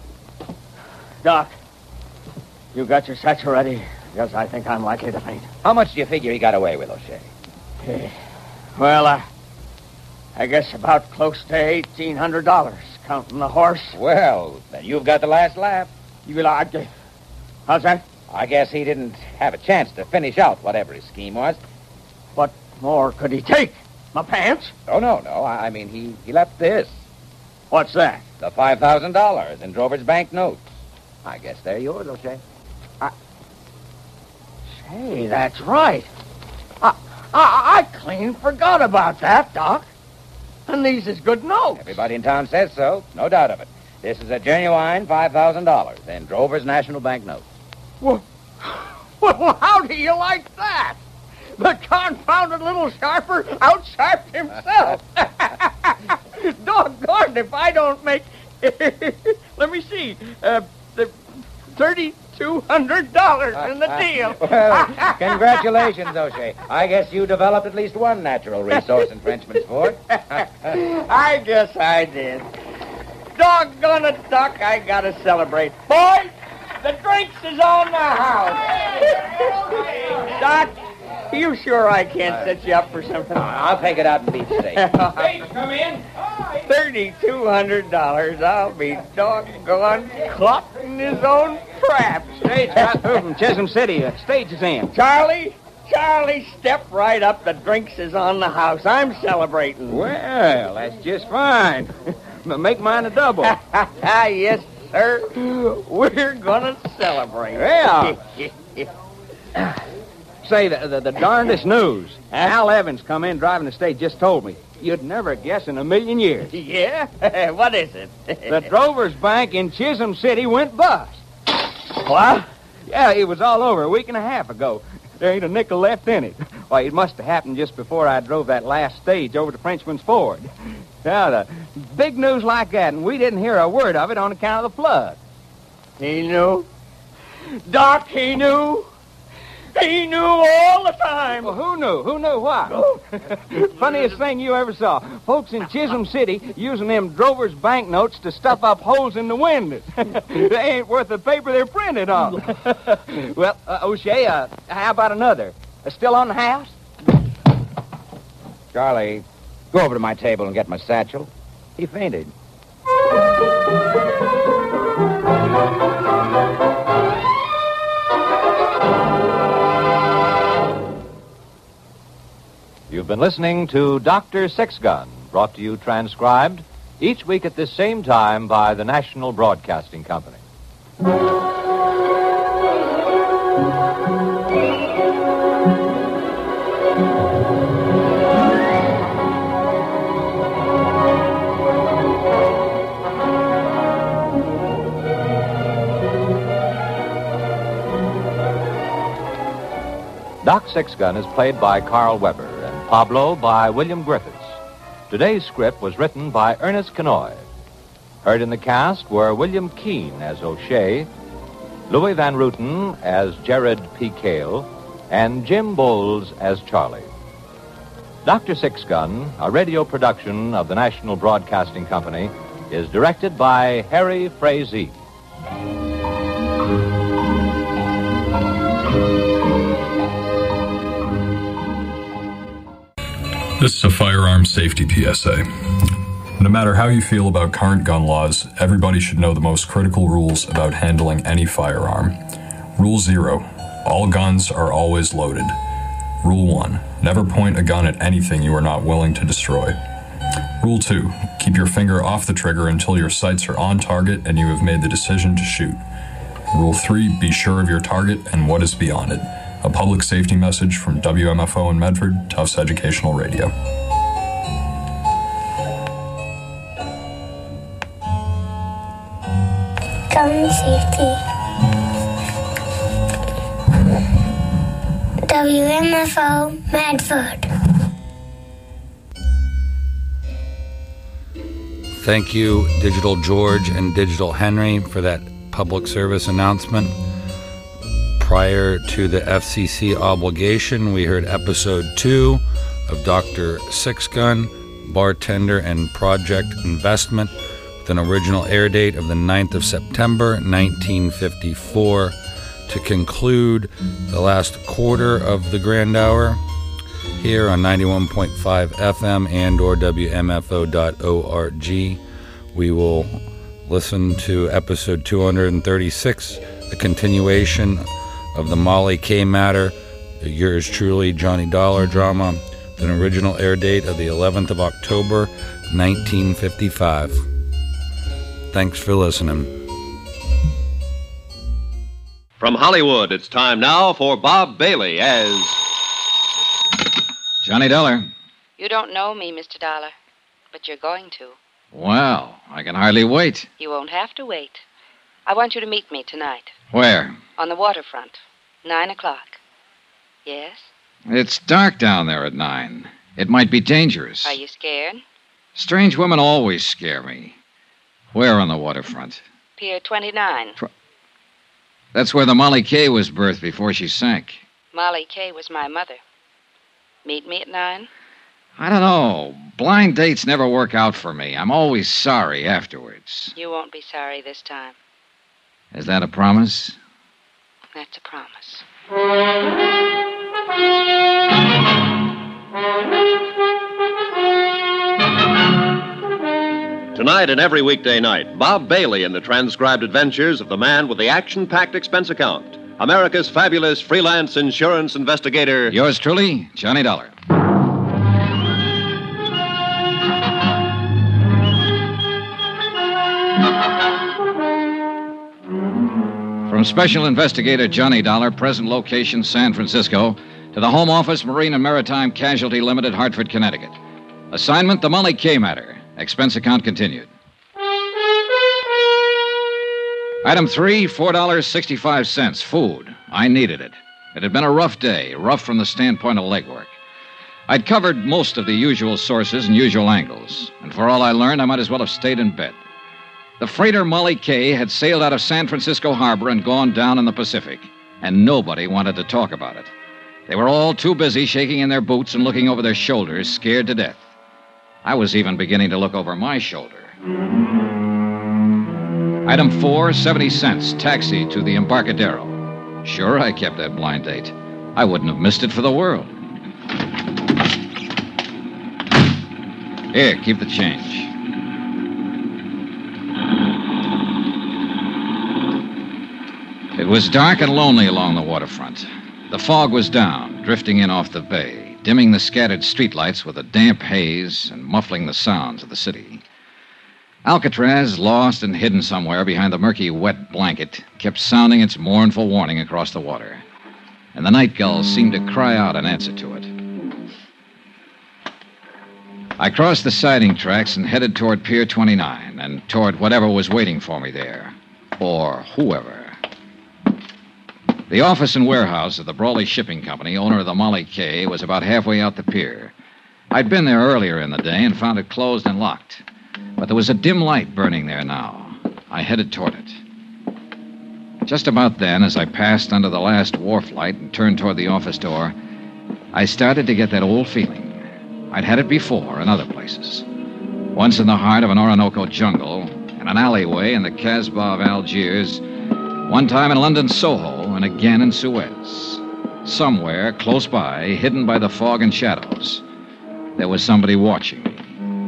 Doc, you got your satchel ready, because I think I'm likely to faint. How much do you figure he got away with, O'Shea? Hey. Well, uh, I guess about close to eighteen hundred dollars, counting the horse. Well, then you've got the last laugh. You like uh, how's that? I guess he didn't have a chance to finish out whatever his scheme was. What more could he take? My pants? Oh, no, no. I mean, he, he left this. What's that? The five thousand dollars in Drover's bank notes. I guess they're yours, O'Shea. I... Say, that's right. I, I, I clean forgot about that, Doc. And these is good notes. Everybody in town says so. No doubt of it. This is a genuine five thousand dollars in Drover's National Bank notes. Well, well, how do you like that? The confounded little sharper outsharped himself. Doggone if I don't make... Let me see. Uh, the thirty-two hundred dollars in the deal. Well, congratulations, O'Shea. I guess you developed at least one natural resource in Frenchman's Fort. I guess I did. Doggone it, Doc, I gotta celebrate. Boys, The drinks is on the house. Doc, you sure I can't set you up for something? I'll take it out and beef steak. Hey, come in. thirty-two hundred dollars. I'll be doggone caught in his own trap. Stage got through from Chisholm City. Uh, stage is in. Charlie, Charlie, step right up. The drinks is on the house. I'm celebrating. Well, that's just fine. But make mine a double. Yes, sir. We're gonna celebrate. Yeah. Say, the, the, the darndest news. Al Evans come in driving the stage, just told me. You'd never guess in a million years. Yeah? What is it? The Drovers Bank in Chisholm City went bust. What? Yeah, it was all over a week and a half ago. There ain't a nickel left in it. Why, it must have happened just before I drove that last stage over to Frenchman's Ford. Now, the big news like that, and we didn't hear a word of it on account of the flood. He knew. Doc, he knew. He knew all the time. Well, who knew? Who knew what? Funniest thing you ever saw. Folks in Chisholm City using them Drovers banknotes to stuff up holes in the windows. They ain't worth the paper they're printed on. Well, uh, O'Shea, uh, how about another? Uh, still on the house? Charlie, go over to my table and get my satchel. He fainted. You've been listening to Doctor Six-Gun, brought to you transcribed each week at this same time by the National Broadcasting Company. Doc Six-Gun is played by Carl Weber and Pablo by William Griffiths. Today's script was written by Ernest Kenoy. Heard in the cast were William Keane as O'Shea, Louis Van Ruten as Jared P. Cale, and Jim Bowles as Charlie. Doctor Six-Gun, a radio production of the National Broadcasting Company, is directed by Harry Frazee. This is a firearms safety P S A. No matter how you feel about current gun laws, everybody should know the most critical rules about handling any firearm. Rule zero, all guns are always loaded. Rule one, never point a gun at anything you are not willing to destroy. Rule two, keep your finger off the trigger until your sights are on target and you have made the decision to shoot. Rule three, be sure of your target and what is beyond it. A public safety message from W M F O in Medford, Tufts Educational Radio. Gun safety. W M F O Medford. Thank you, Digital George and Digital Henry, for that public service announcement. Prior to the F C C obligation, we heard episode two of Doctor Six-Gun, Bartender and Project Investment, with an original air date of the ninth of September, nineteen fifty-four. To conclude the last quarter of the Grand Hour, here on ninety-one point five F M and or W M F O dot org, we will listen to episode two hundred thirty-six, the continuation of the Molly K matter, the yours truly Johnny Dollar drama, with an original air date of the eleventh of October, nineteen fifty-five. Thanks for listening. From Hollywood, it's time now for Bob Bailey as Johnny Dollar. You don't know me, Mister Dollar, but you're going to. Well, I can hardly wait. You won't have to wait. I want you to meet me tonight. Where? On the waterfront. Nine o'clock. Yes? It's dark down there at nine. It might be dangerous. Are you scared? Strange women always scare me. Where on the waterfront? Pier twenty-nine. Tw- That's where the Molly K was birthed before she sank. Molly K was my mother. Meet me at nine? I don't know. Blind dates never work out for me. I'm always sorry afterwards. You won't be sorry this time. Is that a promise? That's a promise. Tonight and every weekday night, Bob Bailey in the transcribed adventures of the man with the action-packed expense account, America's fabulous freelance insurance investigator. Yours truly, Johnny Dollar. From Special Investigator Johnny Dollar, present location San Francisco, to the Home Office, Marine and Maritime Casualty Limited, Hartford, Connecticut. Assignment, the Molly K matter. Expense account continued. Item three, four dollars and sixty-five cents. Food. I needed it. It had been a rough day, rough from the standpoint of legwork. I'd covered most of the usual sources and usual angles, and for all I learned, I might as well have stayed in bed. The freighter Molly K had sailed out of San Francisco Harbor and gone down in the Pacific, and nobody wanted to talk about it. They were all too busy shaking in their boots and looking over their shoulders, scared to death. I was even beginning to look over my shoulder. Item four, seventy cents, taxi to the Embarcadero. Sure, I kept that blind date. I wouldn't have missed it for the world. Here, keep the change. It was dark and lonely along the waterfront. The fog was down, drifting in off the bay, dimming the scattered streetlights with a damp haze and muffling the sounds of the city. Alcatraz, lost and hidden somewhere behind the murky, wet blanket, kept sounding its mournful warning across the water. And the night gulls seemed to cry out in answer to it. I crossed the siding tracks and headed toward Pier twenty-nine and toward whatever was waiting for me there. Or whoever. The office and warehouse of the Brawley Shipping Company, owner of the Molly K, was about halfway out the pier. I'd been there earlier in the day and found it closed and locked. But there was a dim light burning there now. I headed toward it. Just about then, as I passed under the last wharf light and turned toward the office door, I started to get that old feeling. I'd had it before in other places. Once in the heart of an Orinoco jungle, in an alleyway in the Casbah of Algiers, one time in London Soho, and again in Suez. Somewhere, close by, hidden by the fog and shadows, there was somebody watching me.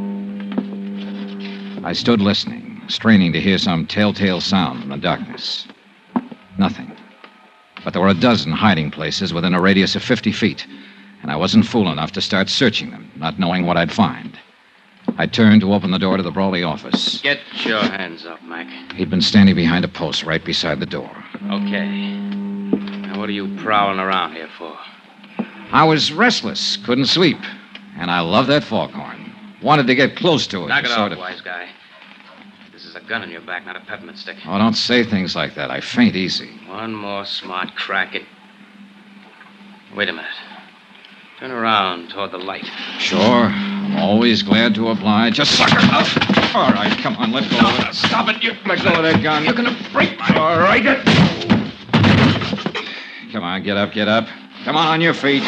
I stood listening, straining to hear some telltale sound in the darkness. Nothing. But there were a dozen hiding places within a radius of fifty feet, and I wasn't fool enough to start searching them, not knowing what I'd find. I turned to open the door to the Brawley office. Get your hands up, Mac. He'd been standing behind a post right beside the door. Okay. Now, what are you prowling around here for? I was restless, couldn't sleep, and I loved that foghorn. Wanted to get close to it. Knock it sort off, of... wise guy. This is a gun in your back, not a peppermint stick. Oh, don't say things like that. I faint easy. One more smart crack at... Wait a minute. Turn around toward the light. Sure. I'm always glad to oblige. Just sucker up. All right, come on, let go of it. Stop it, you... Let go of that gun. You're gonna break my... All right. Come on, get up, get up. Come on, on your feet.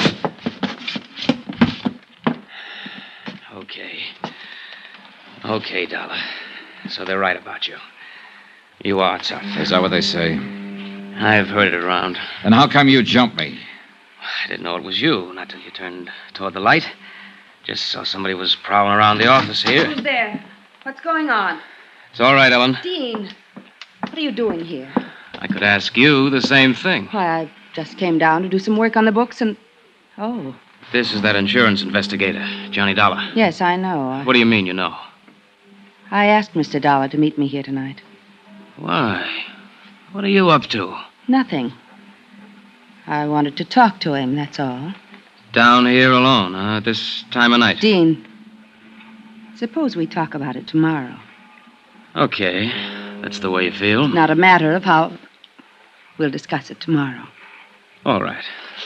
Okay. Okay, Dollar. So they're right about you. You are tough. Is that what they say? I've heard it around. Then how come you jumped me? I didn't know it was you, not till you turned toward the light. Just saw somebody was prowling around the office here. Who's there? What's going on? It's all right, Ellen. Dean, what are you doing here? I could ask you the same thing. Why, I just came down to do some work on the books and... Oh. This is that insurance investigator, Johnny Dollar. Yes, I know. What do you mean you know? I asked Mister Dollar to meet me here tonight. Why? What are you up to? Nothing. I wanted to talk to him, that's all. Down here alone, huh, at this time of night? Dean, suppose we talk about it tomorrow. Okay. That's the way you feel. Not a matter of how... We'll discuss it tomorrow. All right.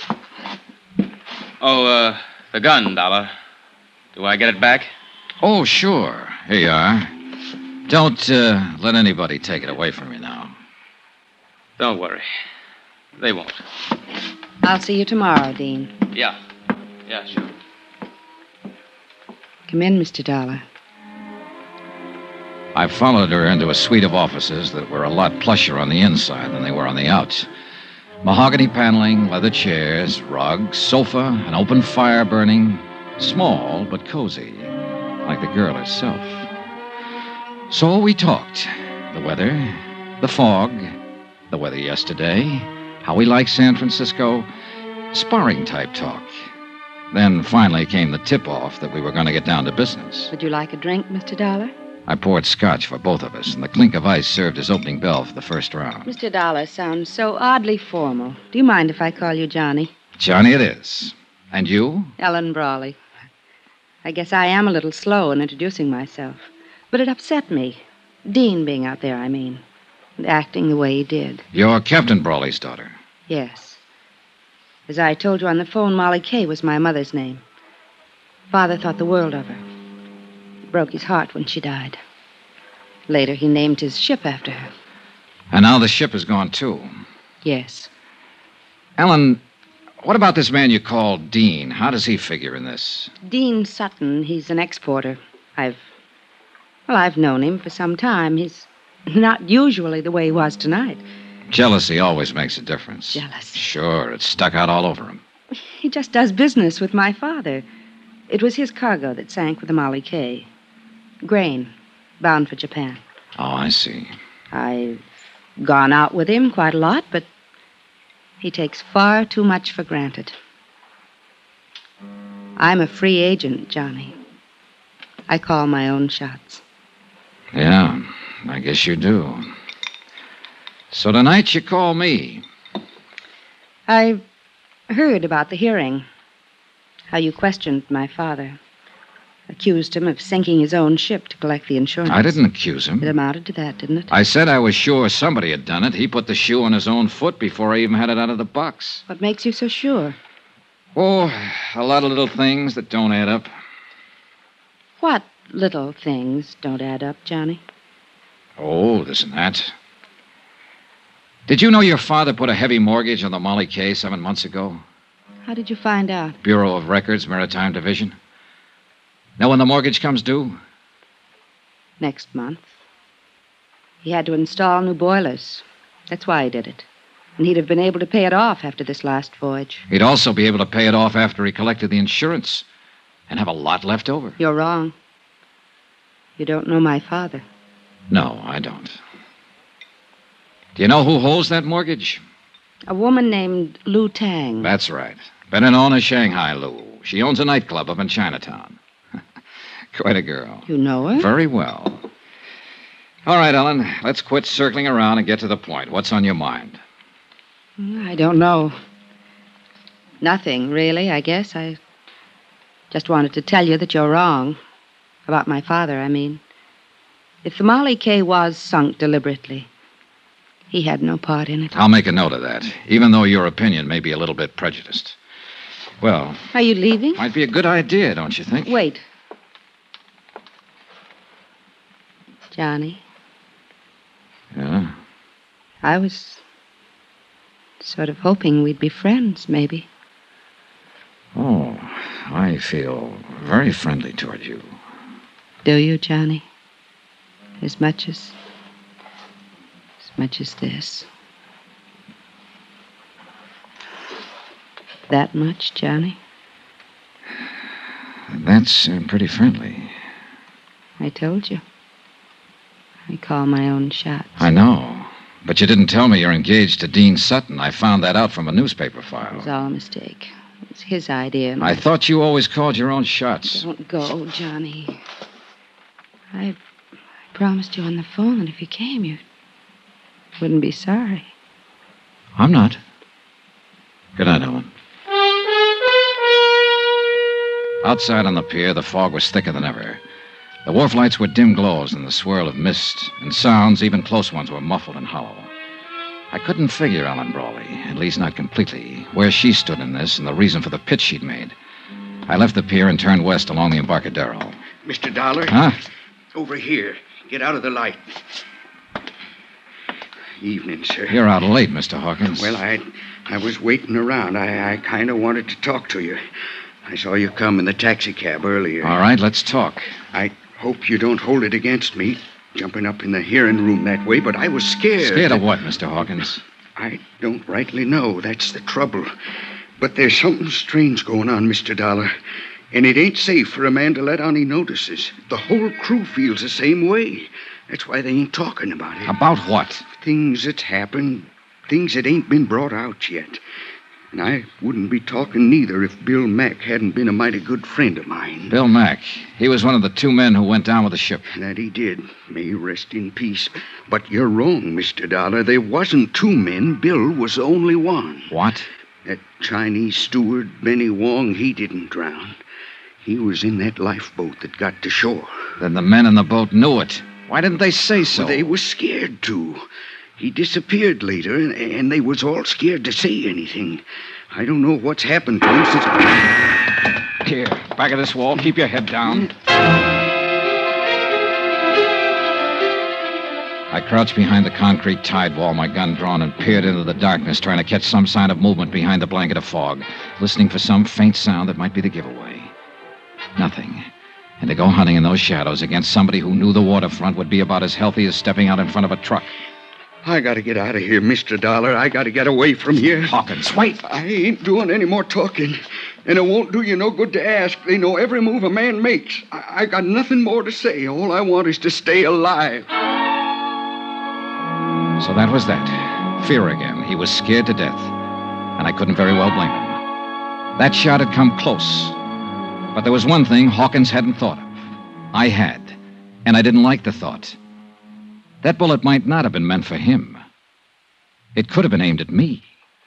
Oh, uh, the gun, Dollar. Do I get it back? Oh, sure. Here you are. Don't uh, let anybody take it away from you now. Don't worry. They won't. I'll see you tomorrow, Dean. Yeah. Yeah, sure. Come in, Mister Dollar. I followed her into a suite of offices that were a lot plusher on the inside than they were on the outs. Mahogany paneling, leather chairs, rugs, sofa, an open fire burning. Small, but cozy, like the girl herself. So we talked. The weather, the fog, the weather yesterday, how we like San Francisco, sparring-type talk. Then finally came the tip-off that we were going to get down to business. Would you like a drink, Mister Dollar? I poured scotch for both of us, and the clink of ice served as opening bell for the first round. Mister Dollar sounds so oddly formal. Do you mind if I call you Johnny? Johnny it is. And you? Ellen Brawley. I guess I am a little slow in introducing myself. But it upset me. Dean being out there, I mean. And acting the way he did. You're Captain Brawley's daughter. Yes. As I told you on the phone, Molly Kay was my mother's name. Father thought the world of her. It broke his heart when she died. Later, he named his ship after her. And now the ship is gone, too. Yes. Ellen, what about this man you call Dean? How does he figure in this? Dean Sutton, he's an exporter. I've... Well, I've known him for some time. He's not usually the way he was tonight. Jealousy always makes a difference. Jealousy? Sure, it's stuck out all over him. He just does business with my father. It was his cargo that sank with the Molly Kay. Grain, bound for Japan. Oh, I see. I've gone out with him quite a lot, but he takes far too much for granted. I'm a free agent, Johnny. I call my own shots. Yeah, I guess you do. So tonight you call me. I heard about the hearing. How you questioned my father. Accused him of sinking his own ship to collect the insurance. I didn't accuse him. It amounted to that, didn't it? I said I was sure somebody had done it. He put the shoe on his own foot before I even had it out of the box. What makes you so sure? Oh, a lot of little things that don't add up. What little things don't add up, Johnny? Oh, this and that. Did you know your father put a heavy mortgage on the Molly Kay seven months ago? How did you find out? Bureau of Records, Maritime Division. Know when the mortgage comes due? Next month. He had to install new boilers. That's why he did it. And he'd have been able to pay it off after this last voyage. He'd also be able to pay it off after he collected the insurance and have a lot left over. You're wrong. You don't know my father. No, I don't. Do you know who holds that mortgage? A woman named Lu Tang. That's right. Better known as Shanghai Lu. She owns a nightclub up in Chinatown. Quite a girl. You know her? Very well. All right, Ellen, let's quit circling around and get to the point. What's on your mind? I don't know. Nothing, really, I guess. I just wanted to tell you that you're wrong. About my father, I mean. If the Molly Kay was sunk deliberately, he had no part in it. I'll make a note of that, even though your opinion may be a little bit prejudiced. Well... Are you leaving? Might be a good idea, don't you think? Wait. Johnny. Yeah? I was sort of hoping we'd be friends, maybe. Oh, I feel very friendly toward you. Do you, Johnny? As much as... As much as this. That much, Johnny? That's uh, pretty friendly. I told you. I call my own shots. I know. But you didn't tell me you're engaged to Dean Sutton. I found that out from a newspaper file. It was all a mistake. It was his idea. And I thought you always called your own shots. Don't go, Johnny. I, I promised you on the phone that if you came, you wouldn't be sorry. I'm not. Good night, Ellen. Outside on the pier, the fog was thicker than ever. The wharf lights were dim glows in the swirl of mist, and sounds, even close ones, were muffled and hollow. I couldn't figure Ellen Brawley, at least not completely, where she stood in this and the reason for the pitch she'd made. I left the pier and turned west along the Embarcadero. Mister Dollar? Huh? Over here. Get out of the light. Evening, sir. You're out late, Mister Hawkins. Well, I I was waiting around. I, I kind of wanted to talk to you. I saw you come in the taxicab earlier. All right, let's talk. I hope you don't hold it against me. jumping up in the hearing room that way, but I was scared. Scared of what, Mister Hawkins? I don't rightly know. That's the trouble. But there's something strange going on, Mister Dollar. And it ain't safe for a man to let on he notices. The whole crew feels the same way. That's why they ain't talking about it. About what? Things that's happened. Things that ain't been brought out yet. And I wouldn't be talking neither if Bill Mack hadn't been a mighty good friend of mine. Bill Mack. He was one of the two men who went down with the ship. That he did. May he rest in peace. But you're wrong, Mister Dollar. There wasn't two men. Bill was the only one. What? That Chinese steward, Benny Wong, he didn't drown. He was in that lifeboat that got to shore. Then the men in the boat knew it. Why didn't they say so? Well, they was scared to. He disappeared later, and, and they was all scared to say anything. I don't know what's happened to him since... Here, back of this wall. Keep your head down. I crouched behind the concrete tide wall, my gun drawn, and peered into the darkness, trying to catch some sign of movement behind the blanket of fog, listening for some faint sound that might be the giveaway. Nothing. And to go hunting in those shadows against somebody who knew the waterfront would be about as healthy as stepping out in front of a truck. I gotta get out of here, Mister Dollar. I gotta get away from here. Hawkins, wait. I ain't doing any more talking. And it won't do you no good to ask. They know every move a man makes. I, I got nothing more to say. All I want is to stay alive. So that was that. Fear again. He was scared to death. And I couldn't very well blame him. That shot had come close. But there was one thing Hawkins hadn't thought of. I had. And I didn't like the thought. That bullet might not have been meant for him. It could have been aimed at me.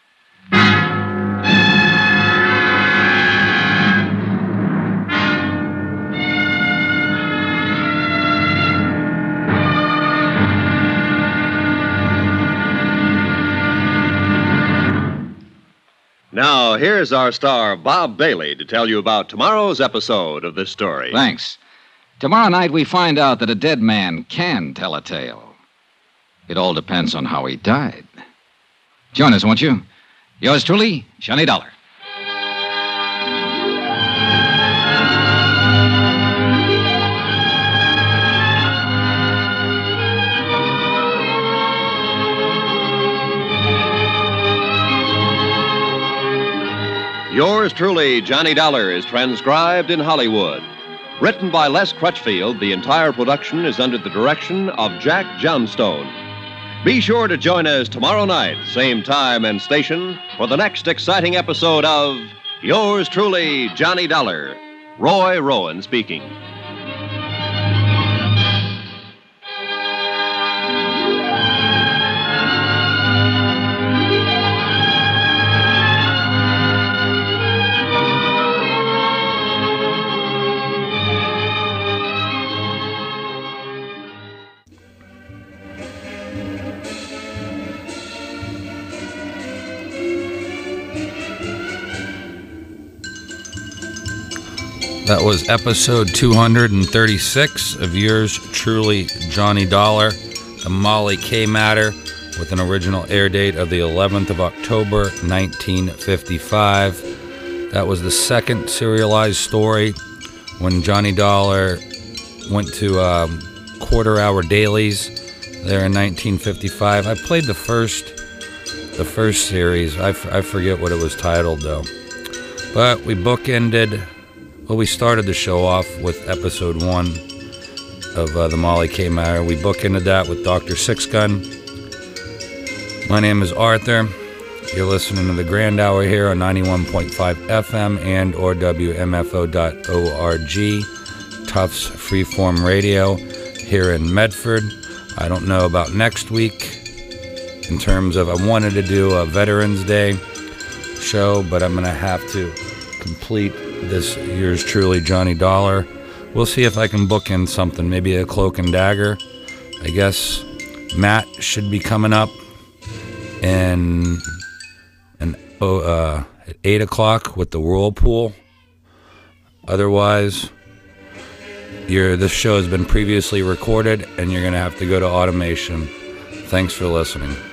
Now, here's our star, Bob Bailey, to tell you about tomorrow's episode of this story. Thanks. Tomorrow night we find out that a dead man can tell a tale. It all depends on how he died. Join us, won't you? Yours truly, Johnny Dollar. Yours truly, Johnny Dollar, is transcribed in Hollywood. Written by Les Crutchfield, the entire production is under the direction of Jack Johnstone. Be sure to join us tomorrow night, same time and station, for the next exciting episode of Yours truly, Johnny Dollar. Roy Rowan speaking. That was episode two hundred thirty-six of Yours Truly, Johnny Dollar, the Molly K matter, with an original air date of the eleventh of October, nineteen fifty-five. That was the second serialized story when Johnny Dollar went to um, quarter-hour dailies there in nineteen fifty-five. I played the first, the first series. I, f- I forget what it was titled, though. But we bookended... Well, we started the show off with episode one of uh, the Molly K matter. We bookended that with Doctor Sixgun. My name is Arthur. You're listening to the Grand Hour here on ninety-one point five F M and or W M F O dot org. Tufts Freeform Radio here in Medford. I don't know about next week in terms of I wanted to do a Veterans Day show, but I'm going to have to complete this Yours Truly, Johnny Dollar. We'll see if I can book in something, maybe a Cloak and Dagger. I guess Matt should be coming up and and oh, uh, at eight o'clock with the Whirlpool. Otherwise, your this show has been previously recorded, and you're going to have to go to automation. Thanks for listening.